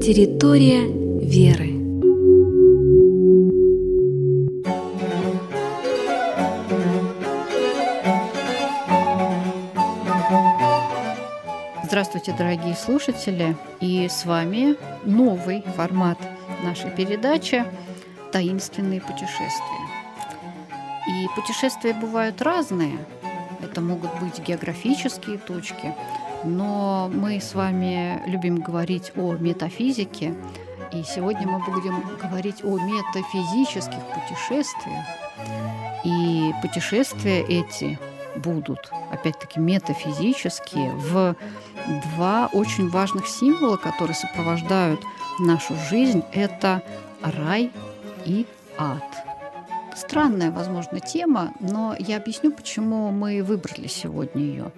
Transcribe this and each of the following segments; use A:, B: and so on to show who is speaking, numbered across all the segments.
A: Территория веры.
B: Здравствуйте, дорогие слушатели! И с вами новый формат нашей передачи «Таинственные путешествия». И путешествия бывают разные. Это могут быть географические точки, но мы с вами любим говорить о метафизике, и сегодня мы будем говорить о метафизических путешествиях. И путешествия эти будут, опять-таки, метафизические в два очень важных символа, которые сопровождают нашу жизнь. Это рай и ад. Странная, возможно, тема, но я объясню, почему мы выбрали сегодня ее.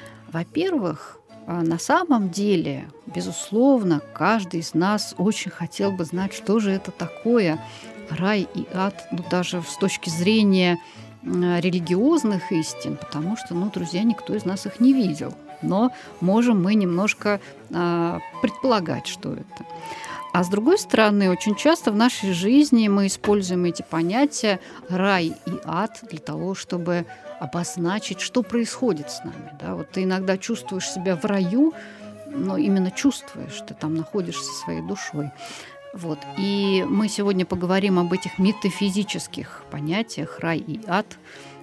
B: Во-первых, на самом деле, безусловно, каждый из нас очень хотел бы знать, что же это такое рай и ад, даже с точки зрения религиозных истин, потому что, друзья, никто из нас их не видел. Но можем мы немножко предполагать, что это. А с другой стороны, очень часто в нашей жизни мы используем эти понятия рай и ад для того, чтобы обозначить, что происходит с нами. Да? Вот ты иногда чувствуешь себя в раю, но именно чувствуешь, ты там находишься своей душой. Вот. И мы сегодня поговорим об этих метафизических понятиях рай и ад.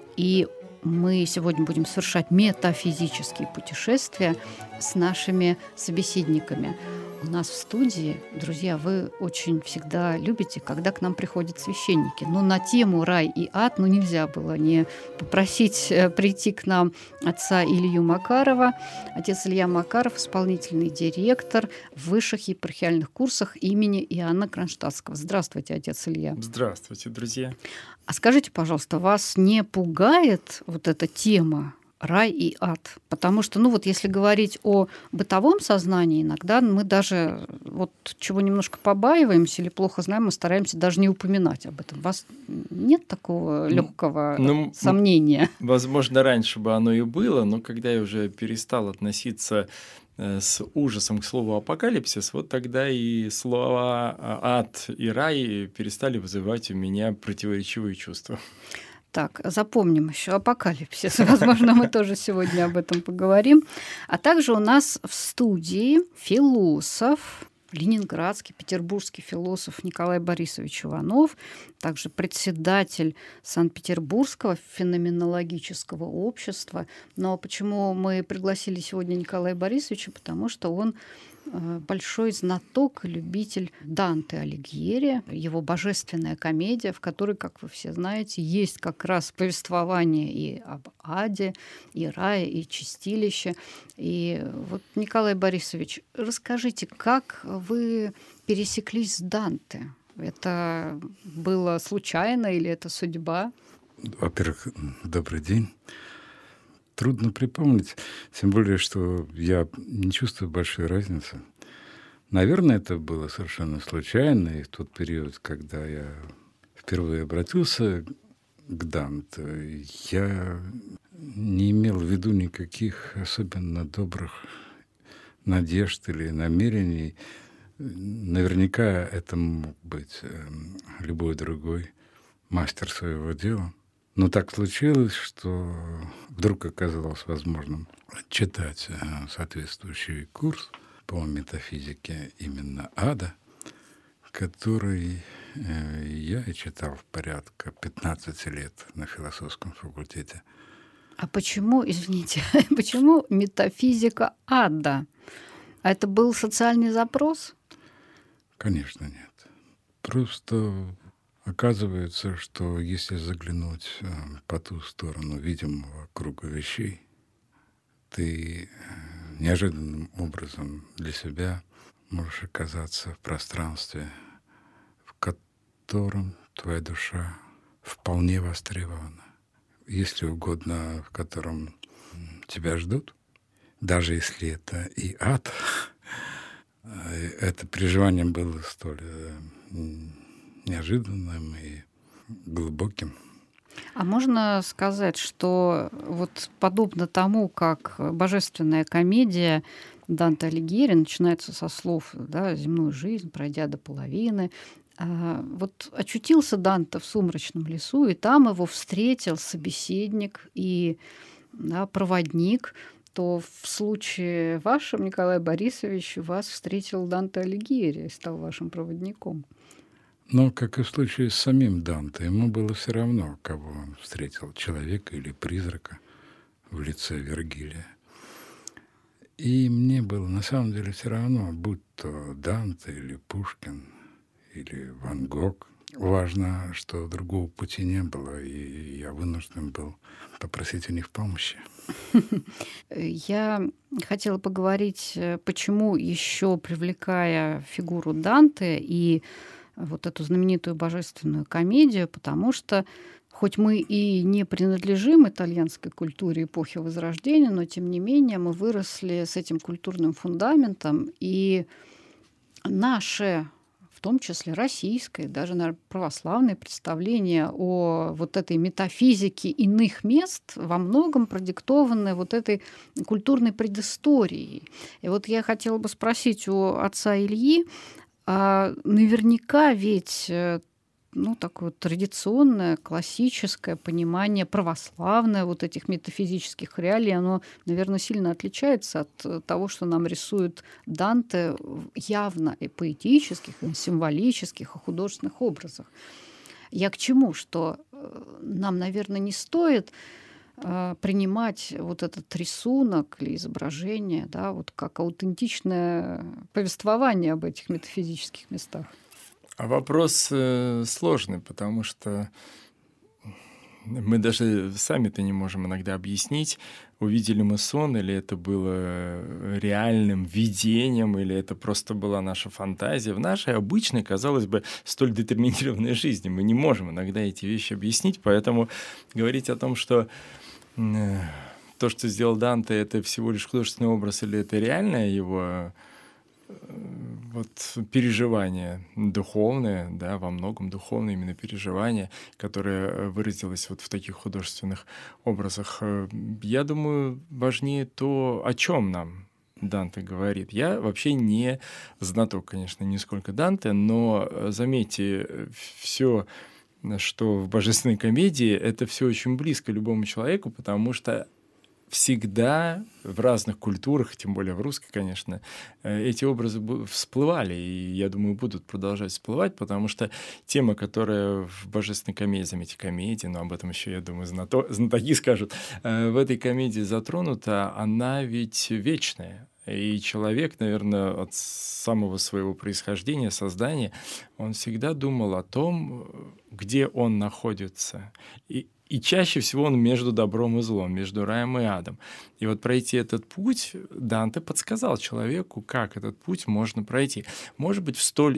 B: И мы сегодня будем совершать метафизические путешествия с нашими собеседниками. У нас в студии, друзья, вы очень всегда любите, когда к нам приходят священники. Но на тему рай и ад нельзя было не попросить прийти к нам отца Илью Макарова. Отец Илья Макаров – исполнительный директор в высших епархиальных курсах имени Иоанна Кронштадтского. Здравствуйте, отец Илья.
C: Здравствуйте, друзья.
B: А скажите, пожалуйста, вас не пугает вот эта тема рай и ад? Потому что, если говорить о бытовом сознании, иногда мы даже чего немножко побаиваемся или плохо знаем, мы стараемся даже не упоминать об этом. У вас нет такого легкого сомнения?
C: Возможно, раньше бы оно и было, но когда я уже перестал относиться с ужасом к слову апокалипсис, тогда и слова ад и рай перестали вызывать у меня противоречивые чувства.
B: Так, запомним еще апокалипсис. Возможно, мы тоже сегодня об этом поговорим. А также у нас в студии философ, ленинградский, петербургский философ Николай Борисович Иванов, также председатель Санкт-Петербургского феноменологического общества. Но почему мы пригласили сегодня Николая Борисовича? Потому что он большой знаток и любитель Данте Алигьери, его божественная комедия, в которой, как вы все знаете, есть как раз повествование и об аде, и рае, и чистилище. И Николай Борисович, расскажите, как вы пересеклись с Данте? Это было случайно или это судьба?
D: Во-первых, добрый день. Трудно припомнить, тем более, что я не чувствую большой разницы. Наверное, это было совершенно случайно, и в тот период, когда я впервые обратился к Данте, я не имел в виду никаких особенно добрых надежд или намерений. Наверняка это мог быть любой другой мастер своего дела. Но так случилось, что вдруг оказалось возможным читать соответствующий курс по метафизике именно ада, который я и читал порядка 15 лет на философском факультете.
B: А почему, извините, почему метафизика ада? А это был социальный запрос?
D: Конечно, нет. Просто оказывается, что если заглянуть по ту сторону видимого круга вещей, ты неожиданным образом для себя можешь оказаться в пространстве, в котором твоя душа вполне востребована. Если угодно, в котором тебя ждут, даже если это и ад, это переживание было столь неожиданным и глубоким.
B: А можно сказать, что подобно тому, как божественная комедия Данте Алигьери начинается со слов, да, «земную жизнь, пройдя до половины». Вот очутился Данте в сумрачном лесу, и там его встретил собеседник и, да, проводник. То в случае вашем, Николай Борисович, вас встретил Данте Алигьери и стал вашим проводником.
D: Но, как и в случае с самим Данте, ему было все равно, кого он встретил, человека или призрака в лице Вергилия. И мне было на самом деле все равно, будь то Данте или Пушкин, или Ван Гог. Важно, что другого пути не было, и я вынужден был попросить у них помощи.
B: Я хотела поговорить, почему еще, привлекая фигуру Данте и вот эту знаменитую божественную комедию, потому что хоть мы и не принадлежим итальянской культуре эпохи Возрождения, но тем не менее мы выросли с этим культурным фундаментом, и наше, в том числе российское, даже, наверное, православное представление о вот этой метафизике иных мест во многом продиктованы вот этой культурной предысторией. И вот я хотела бы спросить у отца Ильи, наверняка ведь такое традиционное, классическое понимание, православное вот этих метафизических реалий, оно, наверное, сильно отличается от того, что нам рисует Данте явно и поэтических, и символических, и художественных образах. Я к чему? Что нам, наверное, не стоит принимать вот этот рисунок или изображение, да, вот как аутентичное повествование об этих метафизических местах.
C: А вопрос сложный, потому что мы даже сами-то не можем иногда объяснить, увидели мы сон, или это было реальным видением, или это просто была наша фантазия. В нашей обычной, казалось бы, столь детерминированной жизни мы не можем иногда эти вещи объяснить, поэтому говорить о том, что то, что сделал Данте, это всего лишь художественный образ или это реальное его переживание духовное, да, во многом духовное именно переживание, которое выразилось вот в таких художественных образах. Я думаю, важнее то, о чем нам Данте говорит. Я вообще не знаток, конечно, нисколько Данте, но заметьте, все, что в божественной комедии, это все очень близко любому человеку, потому что всегда в разных культурах, тем более в русской, конечно, эти образы всплывали, и, я думаю, будут продолжать всплывать, потому что тема, которая в божественной комедии, заметьте, комедии, но об этом еще, я думаю, знатоки скажут, в этой комедии затронута, она ведь вечная. И человек, наверное, от самого своего происхождения, создания, он всегда думал о том, где он находится. И чаще всего он между добром и злом, между раем и адом. И вот пройти этот путь Данте подсказал человеку, как этот путь можно пройти. Может быть, в столь...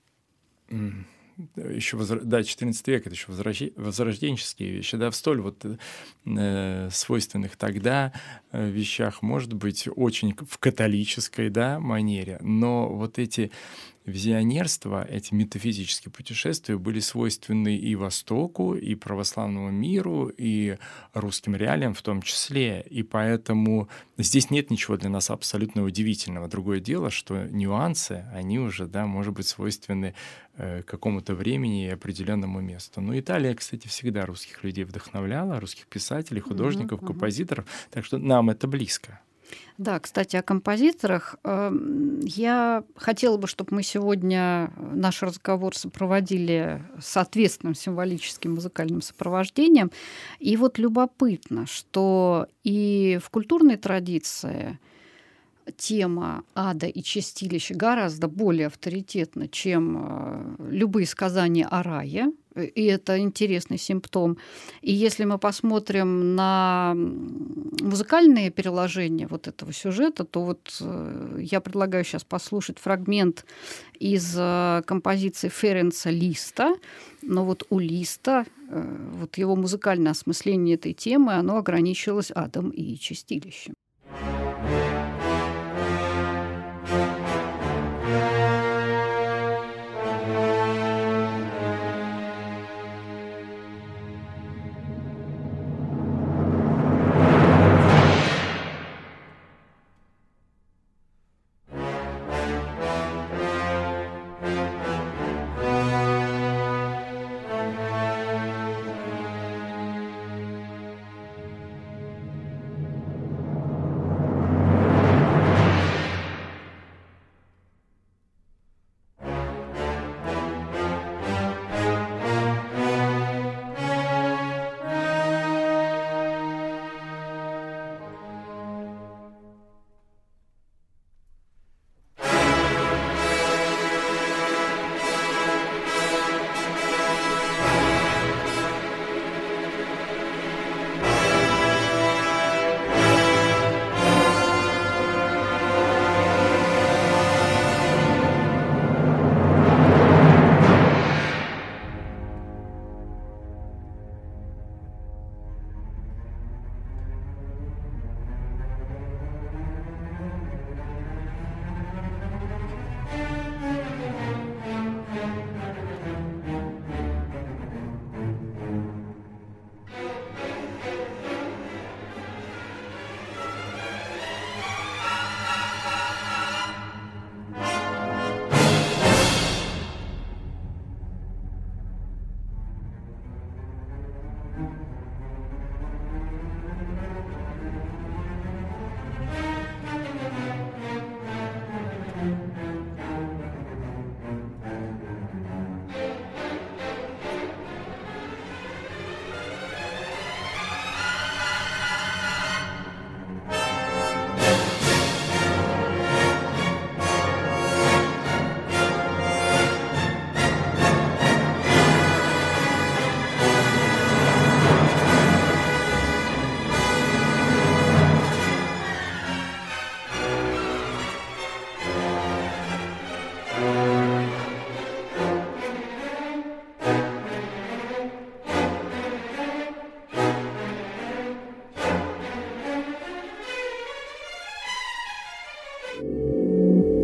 C: еще, да, 14 век, это еще возрожденческие вещи, да, в столь свойственных тогда вещах, может быть, очень в католической, да, манере, но вот эти визионерства, эти метафизические путешествия были свойственны и Востоку, и православному миру, и русским реалиям в том числе. И поэтому здесь нет ничего для нас абсолютно удивительного. Другое дело, что нюансы, они уже, да, может быть, свойственны какому-то времени и определенному месту. Но Италия, кстати, всегда русских людей вдохновляла, русских писателей, художников, композиторов, так что нам это близко.
B: Да, кстати, о композиторах. Я хотела бы, чтобы мы сегодня наш разговор сопроводили соответственным символическим музыкальным сопровождением. И вот любопытно, что и в культурной традиции тема ада и чистилища гораздо более авторитетна, чем любые сказания о рае. И это интересный симптом. И если мы посмотрим на музыкальные переложения вот этого сюжета, то вот я предлагаю сейчас послушать фрагмент из композиции Ференца Листа. Но вот у Листа вот его музыкальное осмысление этой темы, оно ограничилось адом и чистилищем.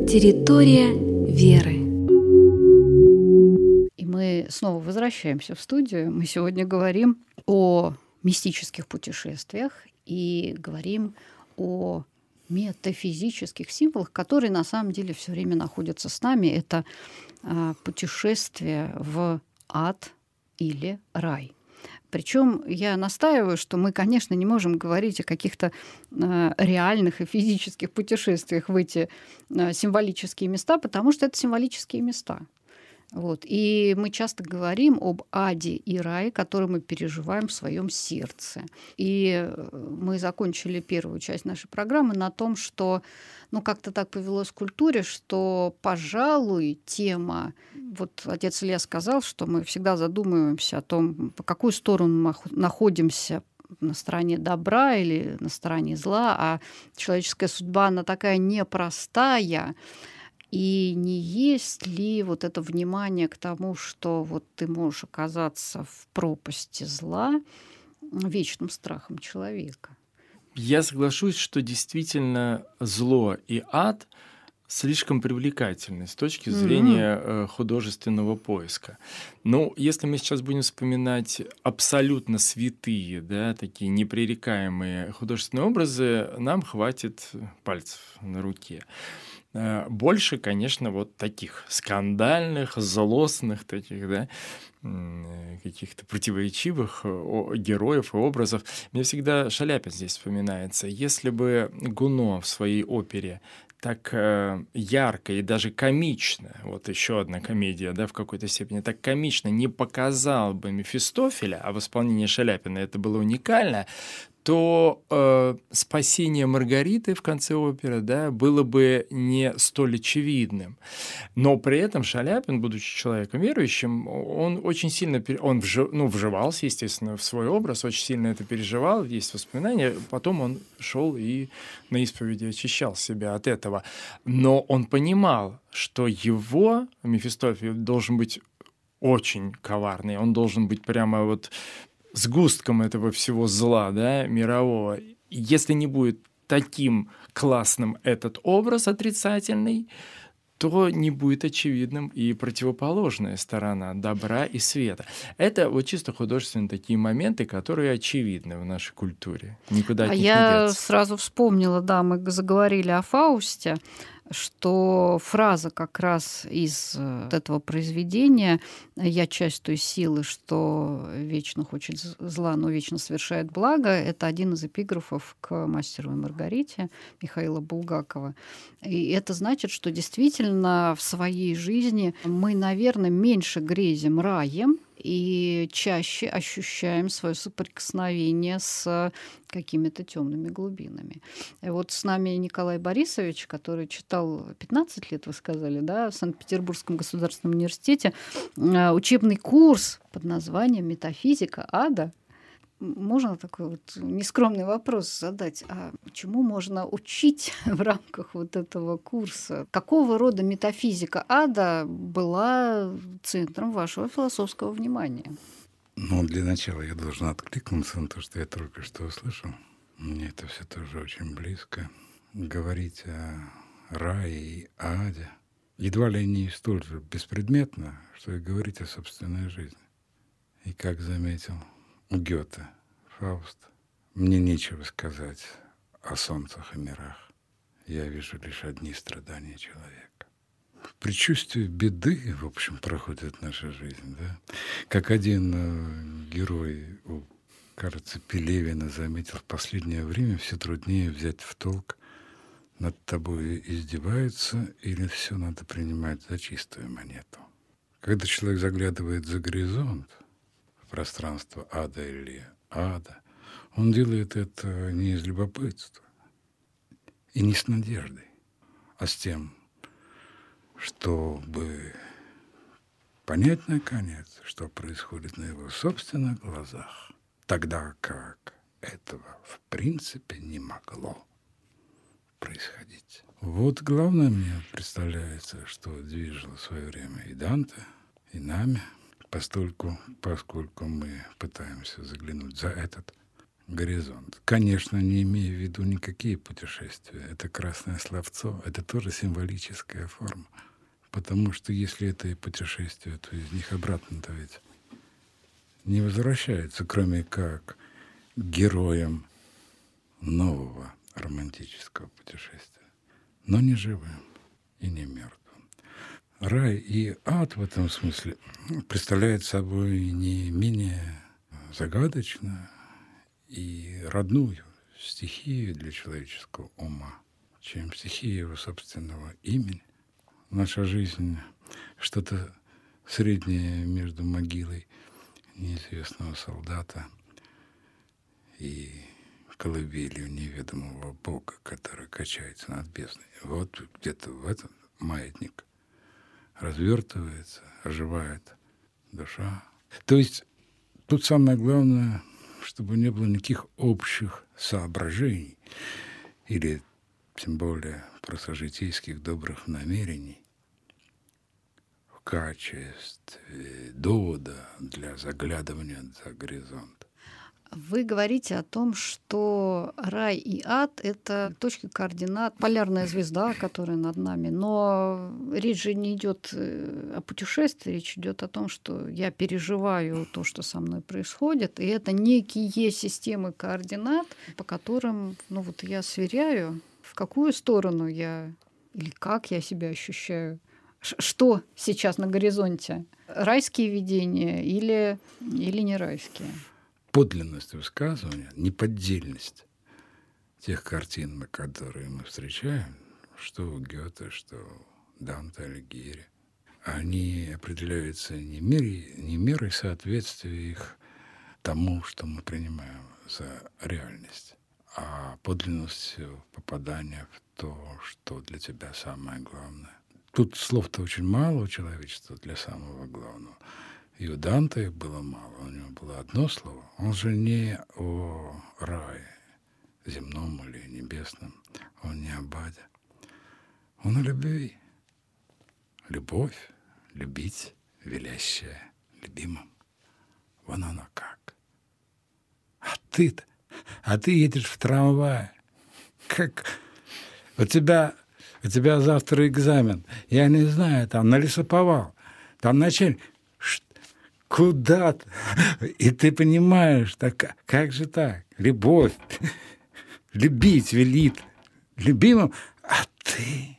A: Территория веры.
B: И мы снова возвращаемся в студию. Мы сегодня говорим о мистических путешествиях и говорим о метафизических символах, которые на самом деле все время находятся с нами. Это путешествие в ад или рай. Причем я настаиваю, что мы, конечно, не можем говорить о каких-то реальных и физических путешествиях в эти символические места, потому что это символические места. Вот. И мы часто говорим об аде и рае, которые мы переживаем в своем сердце. И мы закончили первую часть нашей программы на том, что как-то так повелось в культуре, что, пожалуй, тема... Вот отец Илья сказал, что мы всегда задумываемся о том, по какую сторону мы находимся, на стороне добра или на стороне зла, а человеческая судьба, она такая непростая. И не есть ли вот это внимание к тому, что вот ты можешь оказаться в пропасти зла, вечным страхом человека?
C: Я соглашусь, что действительно зло и ад слишком привлекательны с точки зрения художественного поиска. Но если мы сейчас будем вспоминать абсолютно святые, да, такие непререкаемые художественные образы, нам хватит пальцев на руке. Больше, конечно, вот таких скандальных, злостных таких, да, каких-то противоречивых героев и образов. Мне всегда Шаляпин здесь вспоминается. Если бы Гуно в своей опере так ярко и даже комично, вот еще одна комедия, да, в какой-то степени, так комично не показал бы Мефистофеля, а в исполнении Шаляпина это было уникально, то спасение Маргариты в конце оперы, да, было бы не столь очевидным. Но при этом Шаляпин, будучи человеком верующим, он очень сильно вживался, естественно, в свой образ, очень сильно это переживал, есть воспоминания. Потом он шел и на исповеди очищал себя от этого. Но он понимал, что его, Мефистофель, должен быть очень коварный, он должен быть прямо вот сгустком этого всего зла, да, мирового. Если не будет таким классным этот образ отрицательный, то не будет очевидным и противоположная сторона добра и света. Это вот чисто художественные такие моменты, которые очевидны в нашей культуре. Никуда от них не деться.
B: Я сразу вспомнила, да, мы заговорили о Фаусте, что фраза как раз из этого произведения «Я часть той силы, что вечно хочет зла, но вечно совершает благо» — это один из эпиграфов к «Мастеру и Маргарите» Михаила Булгакова. И это значит, что действительно в своей жизни мы, наверное, меньше грезим раем и чаще ощущаем свое соприкосновение с какими-то темными глубинами. И вот с нами Николай Борисович, который читал 15 лет, вы сказали, да, в Санкт-Петербургском государственном университете учебный курс под названием «Метафизика ада». Можно такой вот нескромный вопрос задать? А чему можно учить в рамках вот этого курса? Какого рода метафизика ада была центром вашего философского внимания?
D: Для начала я должен откликнуться на то, что я только что услышал. Мне это все тоже очень близко. Говорить о рае и аде едва ли не столь же беспредметно, что и говорить о собственной жизни. И как заметил Гёте, Фауст, мне нечего сказать о солнцах и мирах. Я вижу лишь одни страдания человека. В предчувствии беды, в общем, проходит наша жизнь, да? Как один герой, кажется, Пелевина заметил, в последнее время все труднее взять в толк, над тобой издеваются или все надо принимать за чистую монету. Когда человек заглядывает за горизонт, пространство ада или ада, он делает это не из любопытства и не с надеждой, а с тем, чтобы понять, наконец, что происходит на его собственных глазах, тогда как этого в принципе не могло происходить. Вот главное мне представляется, что движило в свое время и Данте, и нами, поскольку мы пытаемся заглянуть за этот горизонт. Конечно, не имея в виду никакие путешествия. Это красное словцо, это тоже символическая форма. Потому что если это и путешествие, то из них обратно-то ведь не возвращается, кроме как героям нового романтического путешествия, но не живым и не мертвым. Рай и ад в этом смысле представляют собой не менее загадочную и родную стихию для человеческого ума, чем стихия его собственного имени. Наша жизнь — что-то среднее между могилой неизвестного солдата и колыбелью неведомого Бога, который качается над бездной. Вот где-то в этот маятник развертывается, оживает душа. То есть тут самое главное, чтобы не было никаких общих соображений или тем более просожитейских добрых намерений в качестве довода для заглядывания за горизонт.
B: Вы говорите о том, что рай и ад — это точки координат, полярная звезда, которая над нами. Но речь же не идет о путешествии, речь идет о том, что я переживаю то, что со мной происходит, и это некие системы координат, по которым я сверяю, в какую сторону я или как я себя ощущаю. Что сейчас на горизонте? Райские видения или не райские?
D: Подлинность высказывания, неподдельность тех картин, которые мы встречаем, что у Гёте, что у Данте, Алигьери, они определяются не мерой соответствия их тому, что мы принимаем за реальность, а подлинностью попадания в то, что для тебя самое главное. Тут слов-то очень мало у человечества для самого главного. И у Данте их было мало, у него было одно слово. Он же не о рае, земном или небесном, он не об аде. Он о любви. Любовь, любить, велящая любимым. Вон оно как. А ты едешь в трамвае. Как? У тебя завтра экзамен. Я не знаю, там на лесоповал, там начальник. Куда ты? И ты понимаешь, так, как же так? Любовь, любить велит любимым, а ты...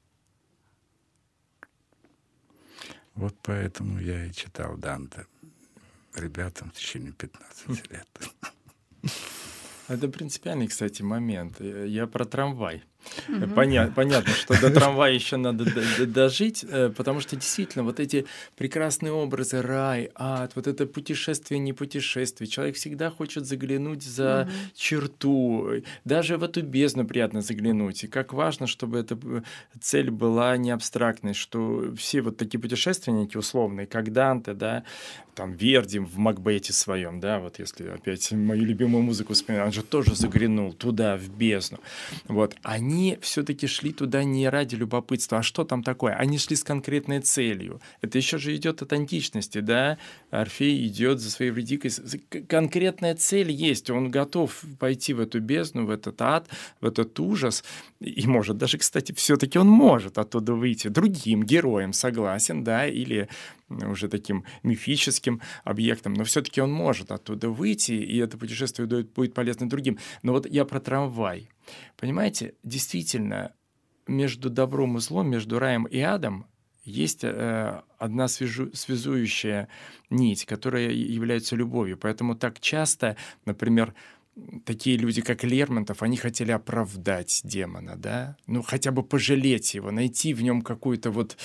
D: Вот поэтому я и читал Данте ребятам в течение 15 лет.
C: Это принципиальный, кстати, момент. Я про трамвай. Понятно, что до трамвая еще надо дожить, потому что действительно вот эти прекрасные образы, рай, ад, вот это путешествие, не путешествие. Человек всегда хочет заглянуть за черту, даже в эту бездну приятно заглянуть. И как важно, чтобы эта цель была не абстрактной, что все вот такие путешественники условные, как Данте, да, там Верди в Макбете своем, да, вот если опять мою любимую музыку вспоминать, он же тоже заглянул туда, в бездну. Вот, они все-таки шли туда не ради любопытства. А что там такое? Они шли с конкретной целью. Это еще же идет от античности, да? Орфей идет за своей Эвридикой. Конкретная цель есть. Он готов пойти в эту бездну, в этот ад, в этот ужас. И может даже, кстати, все-таки он может оттуда выйти другим героем, согласен, да, или уже таким мифическим объектом, но все-таки он может оттуда выйти, и это путешествие будет полезно другим. Но вот я про трамвай. Понимаете, действительно, между добром и злом, между раем и адом есть одна связующая нить, которая является любовью. Поэтому так часто, например, такие люди, как Лермонтов, они хотели оправдать демона, да? Ну, хотя бы пожалеть его, найти в нем какую-то вот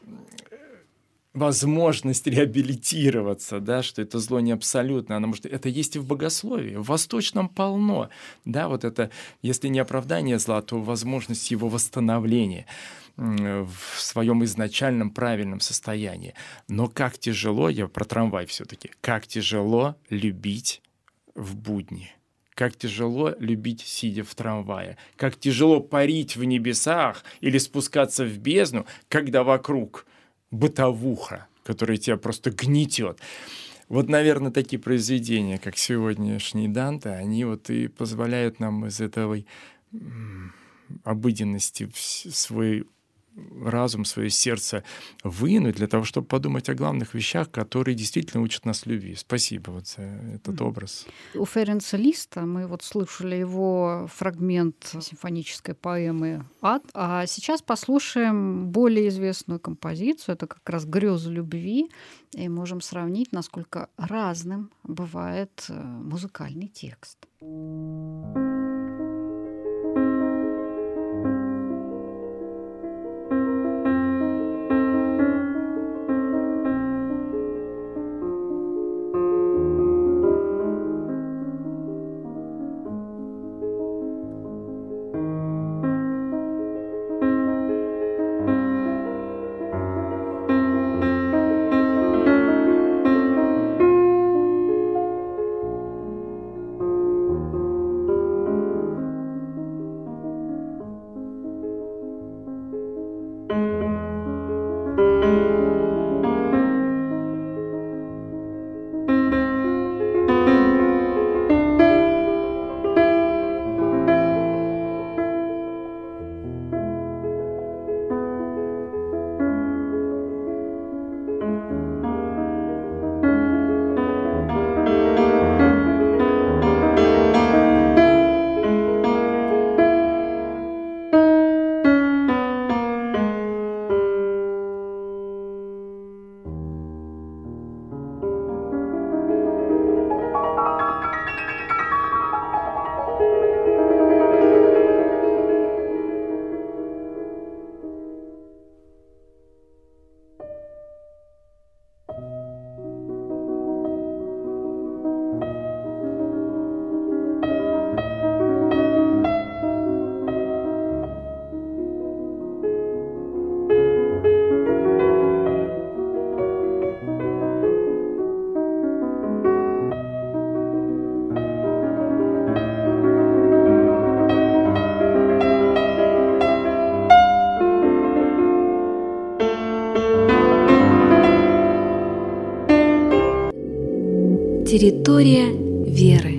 C: возможность реабилитироваться, да, что это зло не абсолютно, оно может... Это есть и в богословии, в восточном полно, да, вот это, если не оправдание зла, то возможность его восстановления в своем изначальном правильном состоянии. Но как тяжело, я про трамвай все-таки, как тяжело любить в будни. Как тяжело любить, сидя в трамвае. Как тяжело парить в небесах или спускаться в бездну, когда вокруг бытовуха, которая тебя просто гнетет. Вот, наверное, такие произведения, как сегодняшний Данте, они вот и позволяют нам из этой обыденности свой разум, свое сердце вынуть для того, чтобы подумать о главных вещах, которые действительно учат нас любви. Спасибо вот за этот образ.
B: У Ференца Листа мы вот слушали его фрагмент симфонической поэмы «Ад», а сейчас послушаем более известную композицию. Это как раз «Грезы любви», и можем сравнить, насколько разным бывает музыкальный текст.
A: Территория веры.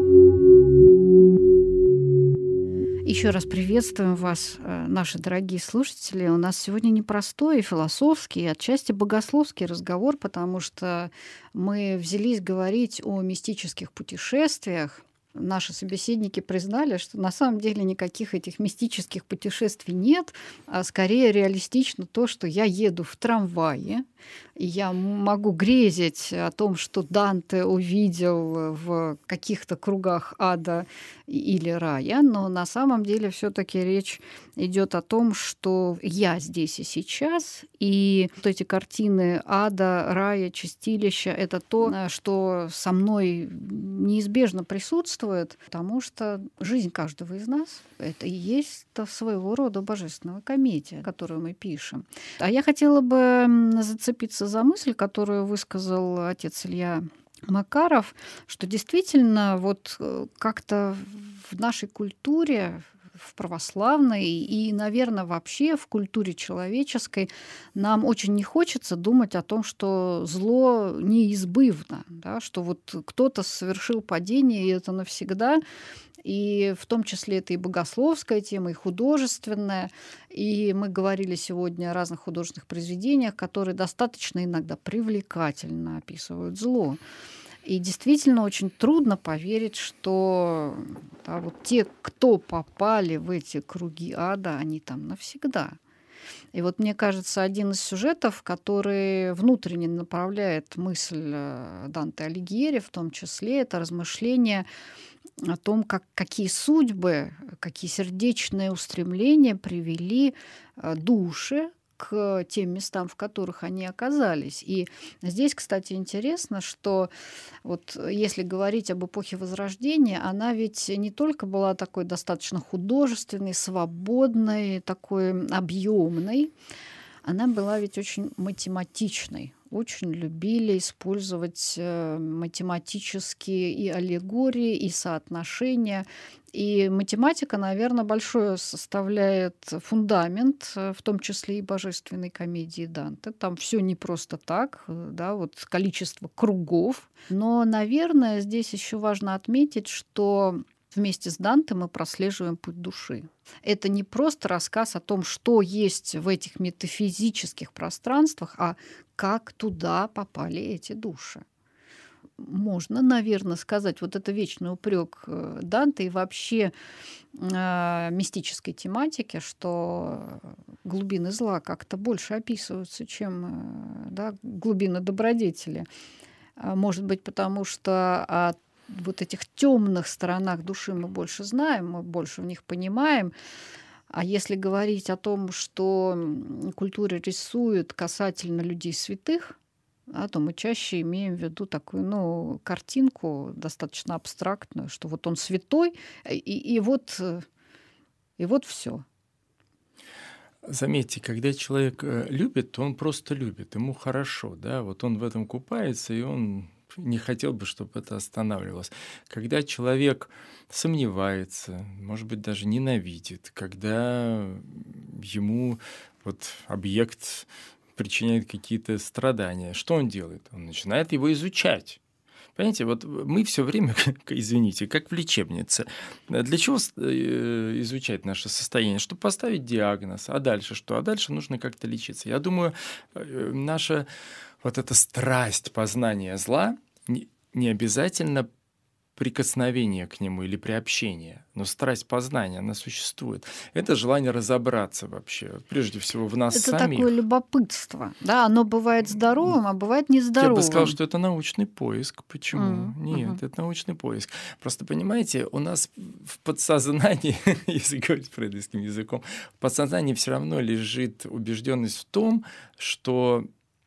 B: Еще раз приветствуем вас, наши дорогие слушатели. У нас сегодня непростой философский, отчасти богословский разговор, потому что мы взялись говорить о мистических путешествиях. Наши собеседники признали, что на самом деле никаких этих мистических путешествий нет, а скорее реалистично то, что я еду в трамвае, и я могу грезить о том, что Данте увидел в каких-то кругах ада или рая, но на самом деле все-таки речь идет о том, что я здесь и сейчас, и вот эти картины ада, рая, чистилища — это то, что со мной неизбежно присутствует, потому что жизнь каждого из нас — это и есть своего рода божественная комедия, которую мы пишем. А я хотела бы зацепиться за мысль, которую высказал отец Илья Макаров, что действительно вот как-то в нашей культуре, в православной и, наверное, вообще в культуре человеческой нам очень не хочется думать о том, что зло неизбывно, да, что вот кто-то совершил падение, и это навсегда. И в том числе это и богословская тема, и художественная. И мы говорили сегодня о разных художественных произведениях, которые достаточно иногда привлекательно описывают зло. И действительно очень трудно поверить, что да, вот те, кто попали в эти круги ада, они там навсегда. И вот мне кажется, один из сюжетов, который внутренне направляет мысль Данте Алигьери, в том числе, это размышление о том, какие судьбы, какие сердечные устремления привели души к тем местам, в которых они оказались. И здесь, кстати, интересно, что вот если говорить об эпохе Возрождения, она ведь не только была такой достаточно художественной, свободной, такой объемной, она была ведь очень математичной, очень любили использовать математические и аллегории, и соотношения. И математика, наверное, большое составляет фундамент, в том числе и божественной комедии Данте. Там все не просто так, да, вот количество кругов. Но, наверное, здесь еще важно отметить, что вместе с Данте мы прослеживаем путь души. Это не просто рассказ о том, что есть в этих метафизических пространствах, а как туда попали эти души. Можно, наверное, сказать, вот это вечный упрек Данте и вообще мистической тематики, что глубины зла как-то больше описываются, чем глубины добродетели. Может быть, потому что о вот этих темных сторонах души мы больше знаем, мы больше в них понимаем. А если говорить о том, что культура рисует касательно людей святых, то мы чаще имеем в виду такую, картинку достаточно абстрактную, что вот он святой, и вот все.
C: Заметьте, когда человек любит, то он просто любит, ему хорошо, да, вот он в этом купается, и он не хотел бы, чтобы это останавливалось. Когда человек сомневается, может быть, даже ненавидит, когда ему вот объект причиняет какие-то страдания, что он делает? Он начинает его изучать. Понимаете, вот мы все время, извините, как в лечебнице. Для чего изучать наше состояние? Чтобы поставить диагноз. А дальше что? А дальше нужно как-то лечиться. Я думаю, наша вот эта страсть познания зла не обязательно прикосновение к нему или приобщение, но страсть познания, она существует. Это желание разобраться вообще, прежде всего в нас
B: это
C: самих.
B: Это такое любопытство. Да, оно бывает здоровым, а бывает нездоровым.
C: Я бы сказал, что это научный поиск. Почему? Нет, это научный поиск. Просто, понимаете, у нас в подсознании, если говорить фрейдовским языком, в подсознании все равно лежит убежденность в том, что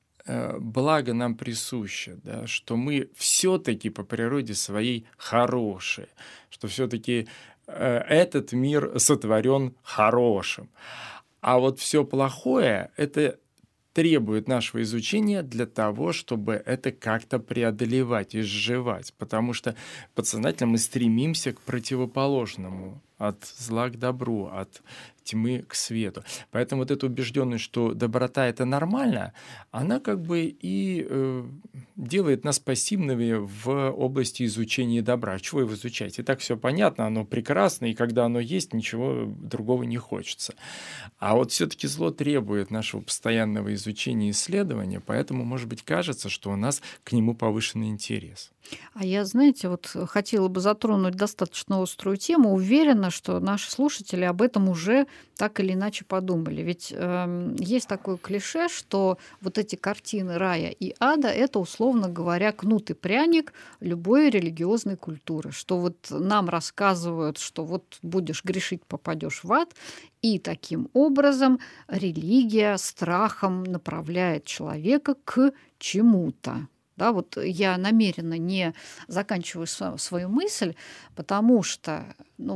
C: благо нам присуще, да, что мы все-таки по природе своей хорошие, что все-таки этот мир сотворен хорошим. А вот все плохое — это требует нашего изучения для того, чтобы это как-то преодолевать, изживать, потому что подсознательно мы стремимся к противоположному, от зла к добру, от тьмы к свету. Поэтому вот эта убежденность, что доброта — это нормально, она как бы и делает нас пассивными в области изучения добра. Чего его изучать? И так все понятно, оно прекрасно, и когда оно есть, ничего другого не хочется. А вот все-таки зло требует нашего постоянного изучения и исследования, поэтому, может быть, кажется, что у нас к нему повышенный интерес.
B: А я, знаете, вот хотела бы затронуть достаточно острую тему. Уверена, что наши слушатели об этом уже так или иначе подумали. Ведь есть такое клише, что вот эти картины рая и ада — это, условно говоря, кнут и пряник любой религиозной культуры. Что вот нам рассказывают, что вот будешь грешить, попадешь в ад, и таким образом религия страхом направляет человека к чему-то. Да, вот я намеренно не заканчиваю свою мысль, потому что,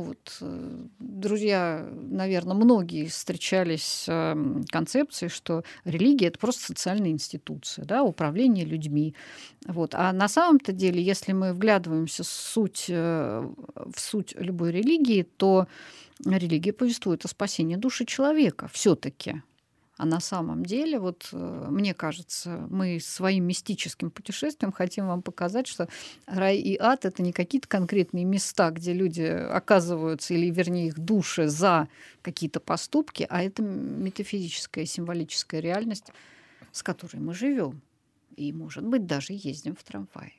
B: друзья, наверное, многие встречались с концепцией, что религия — это просто социальная институция, да, управление людьми. Вот. А на самом-то деле, если мы вглядываемся в суть любой религии, то религия повествует о спасении души человека все-таки. А на самом деле, вот мне кажется, мы своим мистическим путешествием хотим вам показать, что рай и ад — это не какие-то конкретные места, где люди оказываются, или, вернее, их души за какие-то поступки, а это метафизическая, символическая реальность, с которой мы живем. И, может быть, даже ездим в трамвае.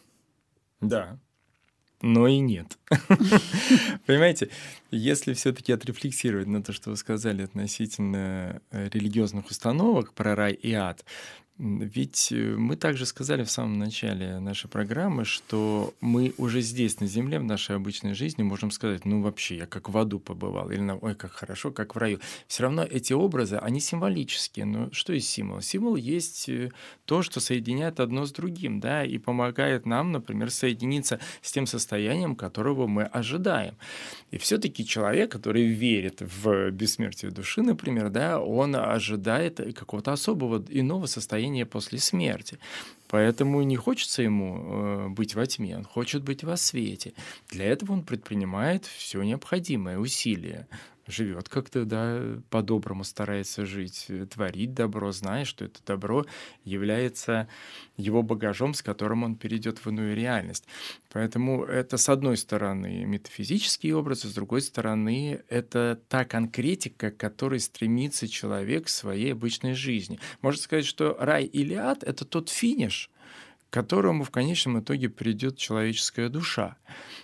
C: Да. Но и нет. Понимаете, если все-таки отрефлексировать на то, что вы сказали относительно религиозных установок про рай и ад, ведь мы также сказали в самом начале нашей программы, что мы уже здесь, на Земле, в нашей обычной жизни можем сказать, вообще, я как в аду побывал, или ой, как хорошо, как в раю. Все равно эти образы, они символические. Но что есть символ? Символ есть то, что соединяет одно с другим, да, и помогает нам, например, соединиться с тем состоянием, которого мы ожидаем. И все-таки человек, который верит в бессмертие души, например, да, он ожидает какого-то особого иного состояния творение после смерти. Поэтому не хочется ему быть во тьме, он хочет быть во свете. Для этого он предпринимает все необходимое усилие. Живет как-то, да, по-доброму старается жить, творить добро, зная, что это добро является его багажом, с которым он перейдет в иную реальность. Поэтому это, с одной стороны, метафизический образ, а с другой стороны, это та конкретика, к которой стремится человек в своей обычной жизни. Можно сказать, что рай или ад — это тот финиш, к которому в конечном итоге придет человеческая душа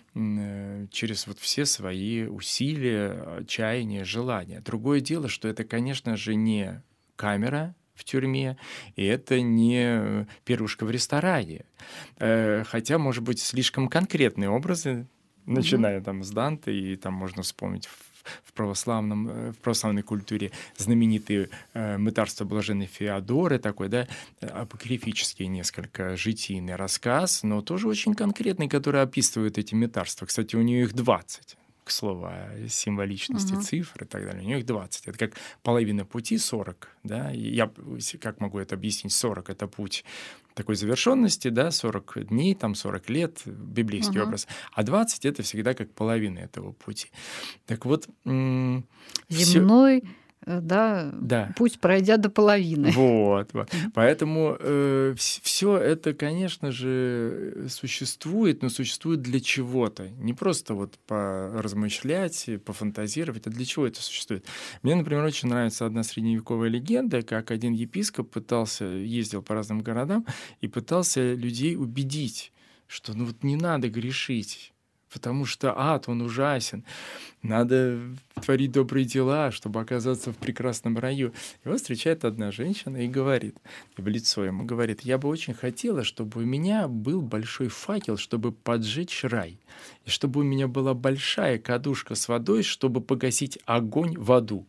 C: через вот все свои усилия, чаяния, желания. Другое дело, что это, конечно же, не камера в тюрьме, и это не пирушка в ресторане. Хотя, может быть, слишком конкретные образы, начиная там с Данте, и там можно вспомнить в православной культуре знаменитые «Мытарство блаженной Феодоры», такой, да, апокрифический несколько житийный рассказ, но тоже очень конкретный, который описывает эти мытарства. Кстати, у нее их 20. К слову, о символичности цифр и так далее. У нее их 20. Это как половина пути, 40. Да? И я как могу это объяснить? 40 — это путь такой завершенности, да, 40 дней, там 40 лет, библейский образ. А 20 — это всегда как половина этого пути. Так вот...
B: Земной... Да, путь пройдя до половины.
C: Вот. Поэтому все это, конечно же, существует, но существует для чего-то. Не просто вот поразмышлять, пофантазировать, а для чего это существует. Мне, например, очень нравится одна средневековая легенда, как один епископ ездил по разным городам и пытался людей убедить, что ну вот не надо грешить, потому что ад, он ужасен. Надо творить добрые дела, чтобы оказаться в прекрасном раю. Его встречает одна женщина и говорит, в лицо ему говорит: я бы очень хотела, чтобы у меня был большой факел, чтобы поджечь рай, и чтобы у меня была большая кадушка с водой, чтобы погасить огонь в аду.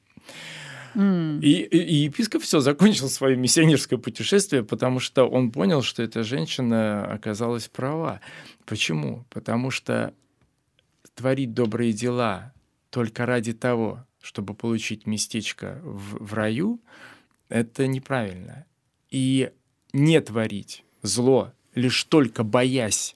C: И епископ закончил свое миссионерское путешествие, потому что он понял, что эта женщина оказалась права. Почему? Потому что творить добрые дела только ради того, чтобы получить местечко в раю, это неправильно. И не творить зло, лишь только боясь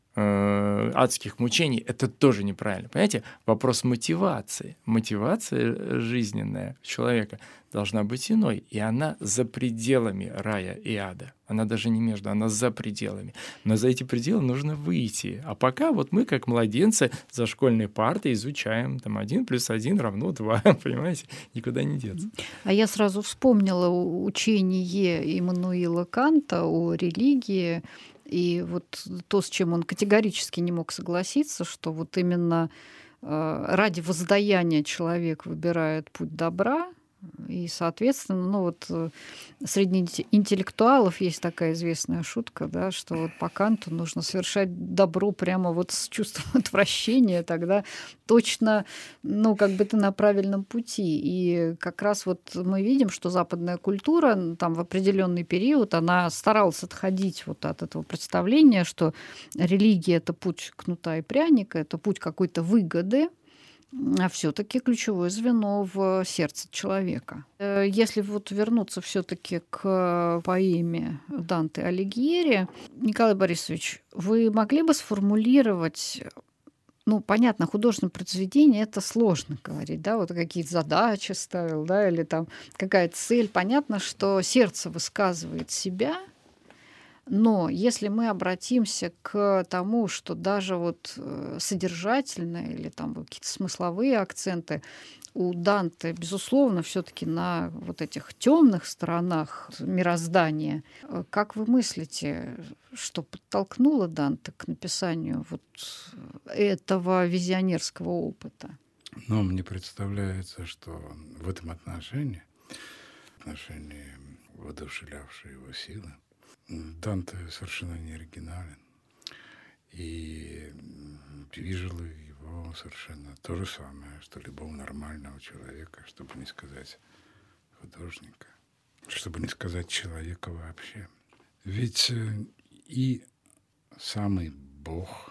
C: адских мучений, это тоже неправильно. Понимаете? Вопрос мотивации. Мотивация жизненная человека должна быть иной, и она за пределами рая и ада. Она даже не между, она за пределами. Но за эти пределы нужно выйти. А пока вот мы, как младенцы, за школьной партой изучаем там 1 + 1 = 2. Понимаете? Никуда не деться.
B: А я сразу вспомнила учение Иммануила Канта о религии, и вот то, с чем он категорически не мог согласиться, что вот именно ради воздаяния человек выбирает путь добра, и, соответственно, ну вот среди интеллектуалов есть такая известная шутка, да, что вот по Канту нужно совершать добро прямо вот с чувством отвращения, тогда точно, ну, как бы ты на правильном пути. И как раз вот мы видим, что западная культура там в определенный период, она старалась отходить вот от этого представления, что религия — это путь кнута и пряника, это путь какой-то выгоды, а все-таки ключевое звено в сердце человека. Если вот вернуться все-таки к поэме Данте Алигьери, Николай Борисович, вы могли бы сформулировать, ну, понятно, художественное произведение — это сложно говорить, да, вот какие-то задачи ставил, да, или там какая-то цель. Понятно, что сердце высказывает себя. Но если мы обратимся к тому, что даже вот содержательные или там какие-то смысловые акценты у Данте, безусловно, все-таки на вот этих темных сторонах мироздания, как вы мыслите, что подтолкнуло Данте к написанию вот этого визионерского опыта?
D: Ну, мне представляется, что в этом отношении воодушевлявшей его силы, Данте совершенно не оригинален. И пережил его совершенно то же самое, что любого нормального человека, чтобы не сказать художника, чтобы не сказать человека вообще. Ведь и самый Бог,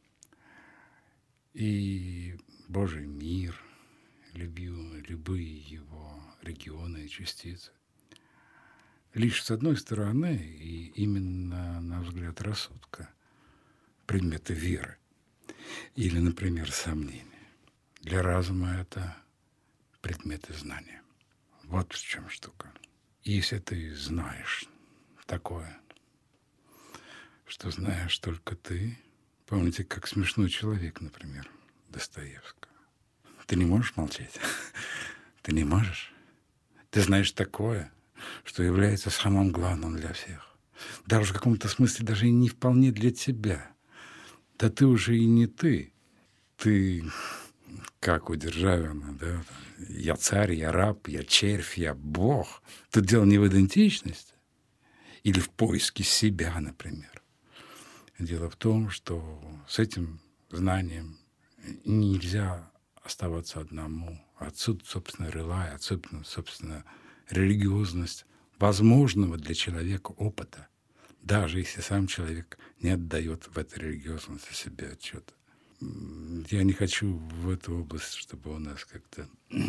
D: и Божий мир, любые его регионы и частицы, лишь с одной стороны, и именно на взгляд рассудка, предметы веры или, например, сомнения. Для разума это предметы знания. Вот в чем штука. Если ты знаешь такое, что знаешь только ты, помните, как смешной человек, например, Достоевского. Ты не можешь молчать? Ты не можешь? Ты знаешь такое, что является самым главным для всех. Даже в каком-то смысле даже и не вполне для тебя. Да ты уже и не ты. Ты, как у Державина, да? Я царь, я раб, я червь, я бог. Тут дело не в идентичности или в поиске себя, например. Дело в том, что с этим знанием нельзя оставаться одному. Отсюда, собственно, релай, отсюда, собственно, религиозность возможного для человека опыта, даже если сам человек не отдает в этой религиозности себе отчета. Я не хочу в эту область, чтобы у нас как-то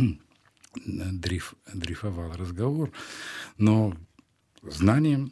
D: дрейфовал разговор, но знанием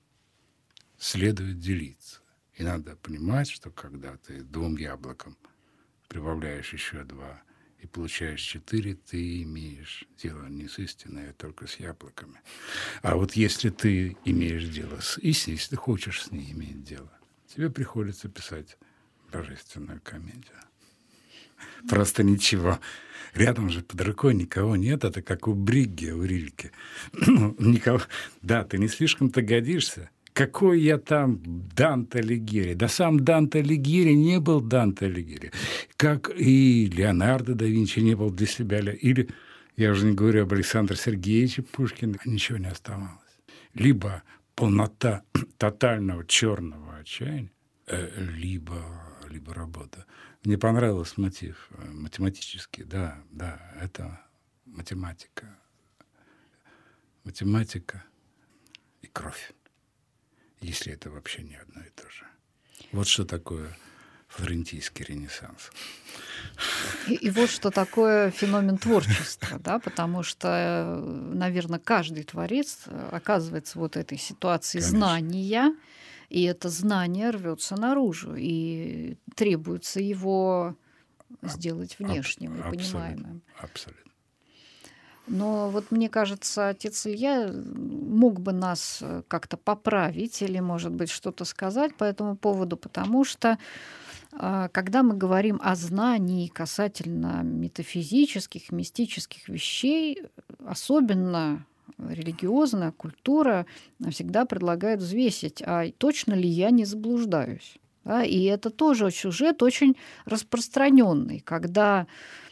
D: следует делиться. И надо понимать, что когда ты 2 яблокам прибавляешь еще 2 и получаешь 4, ты имеешь дело не с истиной, а только с яблоками. А вот если ты имеешь дело с истиной, если ты хочешь с ней иметь дело, тебе приходится писать божественную комедию. Просто ничего. Рядом же под рукой никого нет. Это как у Бригги, у Рильке. Никого. Да, ты не слишком-то годишься. Какой я там Данте Алигьери? Да сам Данте Алигьери не был Данте Алигьери. Как и Леонардо да Винчи не был для себя. Или, я уже не говорю об Александре Сергеевиче Пушкине, ничего не оставалось. Либо полнота тотального черного отчаяния, либо работа. Мне понравился мотив математический. Да, это математика. Математика и кровь. Если это вообще не одно и то же. Вот что такое флорентийский ренессанс.
B: И вот что такое феномен творчества, да, потому что, наверное, каждый творец оказывается в вот этой ситуации знания, и это знание рвется наружу, и требуется его сделать внешним и понимаемым.
D: Абсолютно.
B: Но вот мне кажется, отец Илья мог бы нас как-то поправить или, может быть, что-то сказать по этому поводу, потому что когда мы говорим о знании касательно метафизических, мистических вещей, особенно религиозная культура всегда предлагает взвесить, а точно ли я не заблуждаюсь. Да? И это тоже сюжет очень распространенный, когда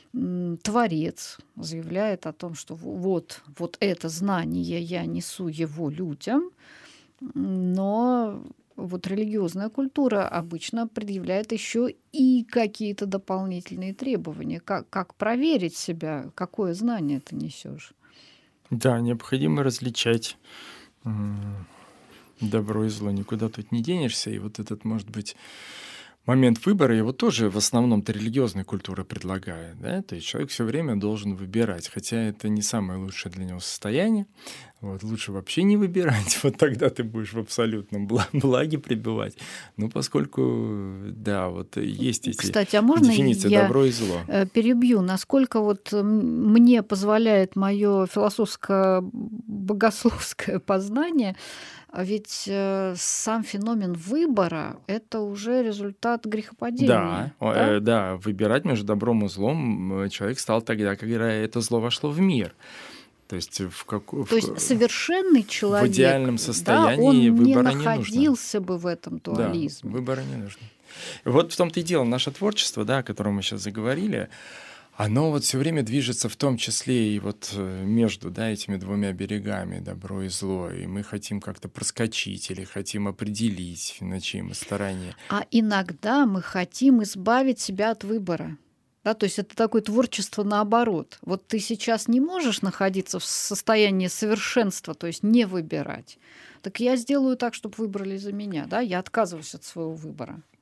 B: творец заявляет о том, что вот это знание я несу его людям, но вот религиозная культура обычно предъявляет еще и какие-то дополнительные требования. Как проверить себя, какое знание ты несешь?
C: Да, необходимо различать добро и зло. Никуда тут не денешься. И вот этот, может быть, момент выбора его тоже в основном-то религиозная культура предлагает. Да? То есть человек все время должен выбирать, хотя это не самое лучшее для него состояние. Вот, лучше вообще не выбирать, вот тогда ты будешь в абсолютном благе пребывать. Ну, поскольку, да, вот есть эти
B: Кстати, а можно
C: дефиниции
B: я
C: добро и зло.
B: Перебью? Насколько вот мне позволяет мое философско-богословское познание, ведь сам феномен выбора – это уже результат грехопадения.
C: Да, выбирать между добром и злом человек стал тогда, когда это зло вошло в мир. То есть,
B: совершенный человек,
C: в идеальном состоянии
B: он
C: выбора
B: не находился бы в этом дуализме.
C: Да, выбора не нужно. Вот в том-то и дело, наше творчество, да, о котором мы сейчас заговорили, оно вот все время движется в том числе и вот между, да, этими 2 берегами, добро и зло, и мы хотим как-то проскочить или хотим определить, на чьей мы стороне.
B: А иногда мы хотим избавить себя от выбора. Да, то есть это такое творчество наоборот. Вот ты сейчас не можешь находиться в состоянии совершенства, то есть не выбирать. Так я сделаю так, чтобы выбрали за меня. Да? Я отказываюсь от своего выбора.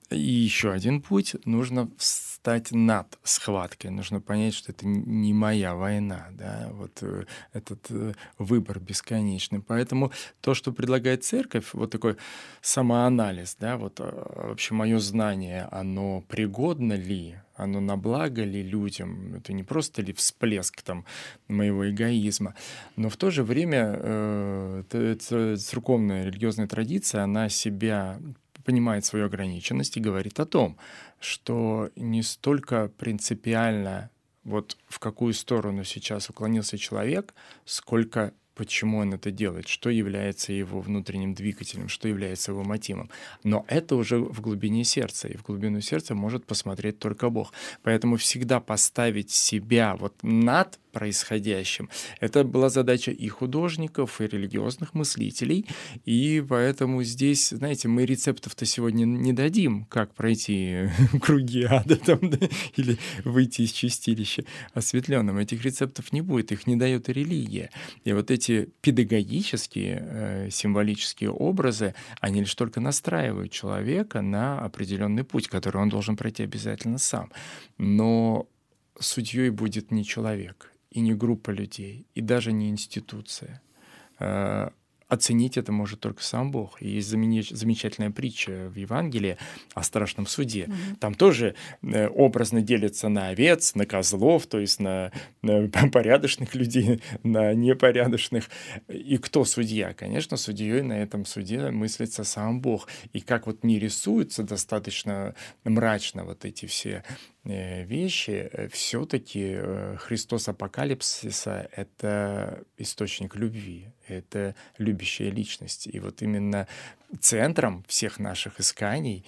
C: И еще один путь — нужно встать над схваткой, нужно понять, что это не моя война, да, вот этот выбор бесконечный. Поэтому то, что предлагает церковь, вот такой самоанализ, да, вот вообще мое знание, оно пригодно ли, оно на благо ли людям, это не просто ли всплеск там моего эгоизма, но в то же время церковная религиозная традиция, она себя понимает свою ограниченность и говорит о том, что не столько принципиально вот в какую сторону сейчас уклонился человек, сколько почему он это делает, что является его внутренним двигателем, что является его мотивом. Но это уже в глубине сердца, и в глубину сердца может посмотреть только Бог. Поэтому всегда поставить себя вот над происходящим. Это была задача и художников, и религиозных мыслителей, и поэтому здесь, знаете, мы рецептов-то сегодня не дадим, как пройти круги ада там, да, или выйти из чистилища осветленным. Этих рецептов не будет, их не дает и религия. И вот эти педагогические, символические образы, они лишь только настраивают человека на определенный путь, который он должен пройти обязательно сам. Но судьей будет не человек, и не группа людей, и даже не институция. Оценить это может только сам Бог. И есть замечательная притча в Евангелии о страшном суде. Там тоже образно делятся на овец, на козлов, то есть на порядочных людей, на непорядочных. И кто судья? Конечно, судьей на этом суде мыслится сам Бог. И как вот не рисуются достаточно мрачно вот эти все вещи, все-таки Христос Апокалипсиса — это источник любви, это любящая личность. И вот именно центром всех наших исканий,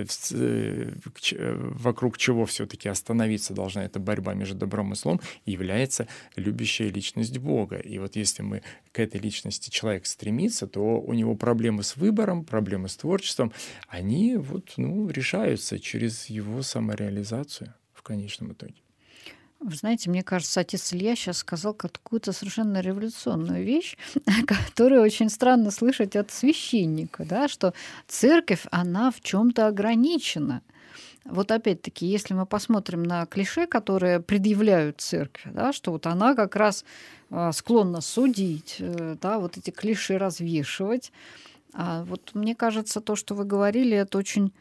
C: вокруг чего все-таки остановиться должна эта борьба между добром и злом, является любящая личность Бога. И вот если мы к этой личности человек стремится, то у него проблемы с выбором, проблемы с творчеством, они вот, решаются через его самореализацию в конечном итоге.
B: Вы знаете, мне кажется, отец Илья сейчас сказал какую-то совершенно революционную вещь, которую очень странно слышать от священника, да, что церковь, она в чем-то ограничена. Вот опять-таки, если мы посмотрим на клише, которые предъявляют церковь, да, что вот она как раз склонна судить, да, вот эти клише развешивать. А вот мне кажется, то, что вы говорили, это очень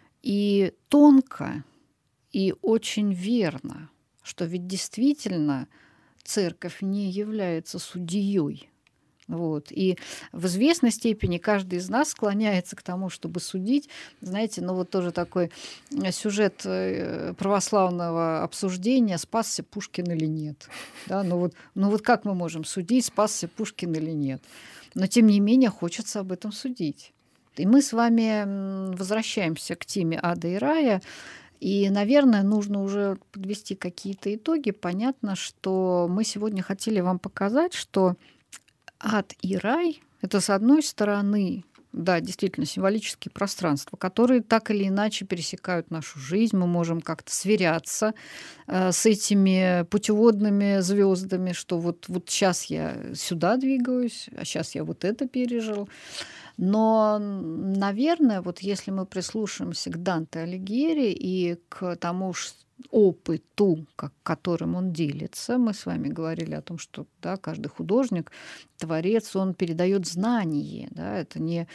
B: и тонко, и очень верно, что ведь действительно церковь не является судьей. Вот. И в известной степени каждый из нас склоняется к тому, чтобы судить. Знаете, вот тоже такой сюжет православного обсуждения: спасся Пушкин или нет. Да? Вот как мы можем судить, спасся Пушкин или нет? Но тем не менее хочется об этом судить. И мы с вами возвращаемся к теме ада и рая. И, наверное, нужно уже подвести какие-то итоги. Понятно, что мы сегодня хотели вам показать, что ад и рай — это, с одной стороны, да, действительно, символические пространства, которые так или иначе пересекают нашу жизнь. Мы можем как-то сверяться с этими путеводными звездами, что вот сейчас я сюда двигаюсь, а сейчас я вот это пережил. Но, наверное, вот если мы прислушаемся к Данте Алигьери и к тому опыту, которым он делится, мы с вами говорили о том, что да, каждый художник, творец, он передает знание. Да, это не,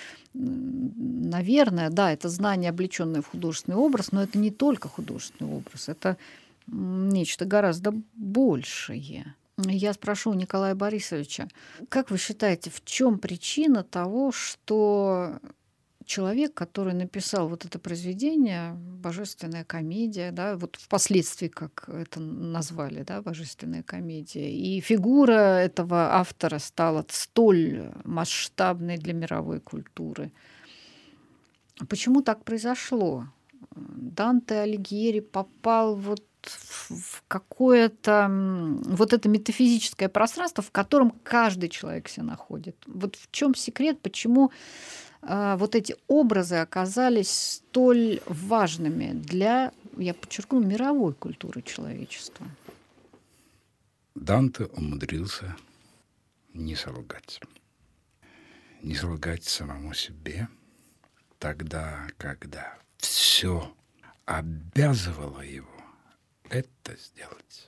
B: наверное, да, это знание, облечённое в художественный образ, но это не только художественный образ, это нечто гораздо большее. Я спрошу у Николая Борисовича, как вы считаете, в чем причина того, что человек, который написал вот это произведение, божественная комедия, да, вот впоследствии, как это назвали, да, божественная комедия, и фигура этого автора стала столь масштабной для мировой культуры. Почему так произошло? Данте Алигьери попал вот в какое-то вот это метафизическое пространство, в котором каждый человек себя находит. Вот в чем секрет, почему вот эти образы оказались столь важными для, я подчеркну, мировой культуры человечества?
D: Данте умудрился не солгать. Не солгать самому себе, тогда, когда все обязывало его это сделать,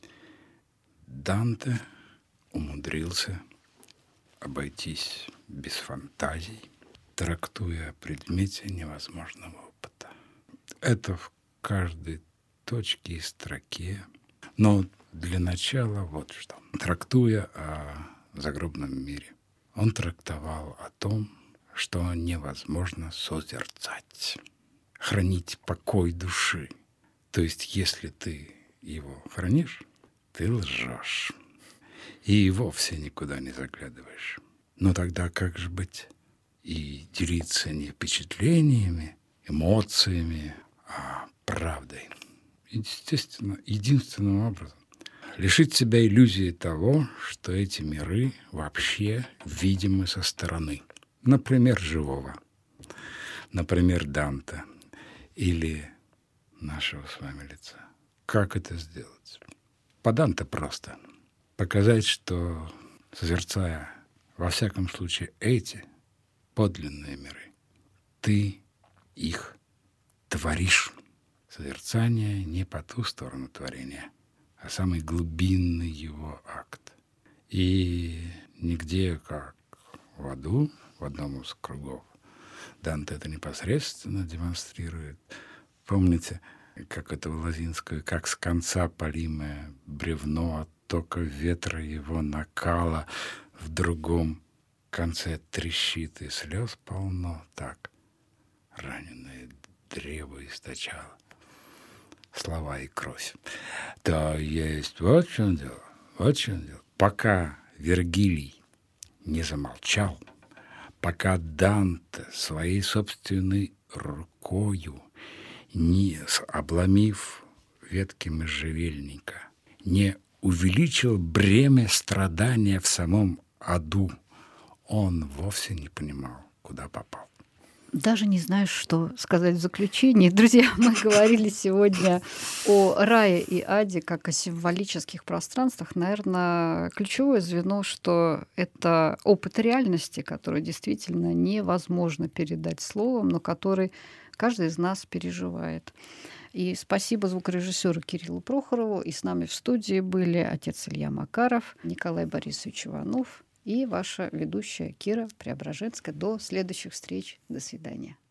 D: Данте умудрился обойтись без фантазий, трактуя о предмете невозможного опыта. Это в каждой точке и строке. Но для начала вот что. Трактуя о загробном мире, он трактовал о том, что невозможно созерцать, хранить покой души. То есть, если ты его хранишь, ты лжешь и вовсе никуда не заглядываешь. Но тогда как же быть? И делиться не впечатлениями, эмоциями, а правдой. Естественно, единственным образом лишить себя иллюзии того, что эти миры вообще видимы со стороны. Например, живого. Например, Данте. Или нашего с вами лица. Как это сделать? По Данте просто. Показать, что, созерцая, во всяком случае, эти подлинные миры, ты их творишь. Созерцание не по ту сторону творения, а самый глубинный его акт. И нигде, как в аду, в одном из кругов, Данте это непосредственно демонстрирует. Помните, как это у Лозинского, как с конца полимое бревно от тока ветра его накала в другом конце трещит, и слез полно. Так раненое древо источало слова и кровь. То есть вот в чем дело. Вот в чем дело. Пока Вергилий не замолчал, пока Данте своей собственной рукою, не обломив ветки можжевельника, не увеличил бремя страдания в самом аду, он вовсе не понимал, куда попал.
B: Даже не знаю, что сказать в заключении. Друзья, мы говорили сегодня о рае и аде как о символических пространствах. Наверное, ключевое звено, что это опыт реальности, который действительно невозможно передать словом, но который каждый из нас переживает. И спасибо звукорежиссеру Кириллу Прохорову. И с нами в студии были отец Илья Макаров, Николай Борисович Иванов и ваша ведущая Кира Преображенская. До следующих встреч. До свидания.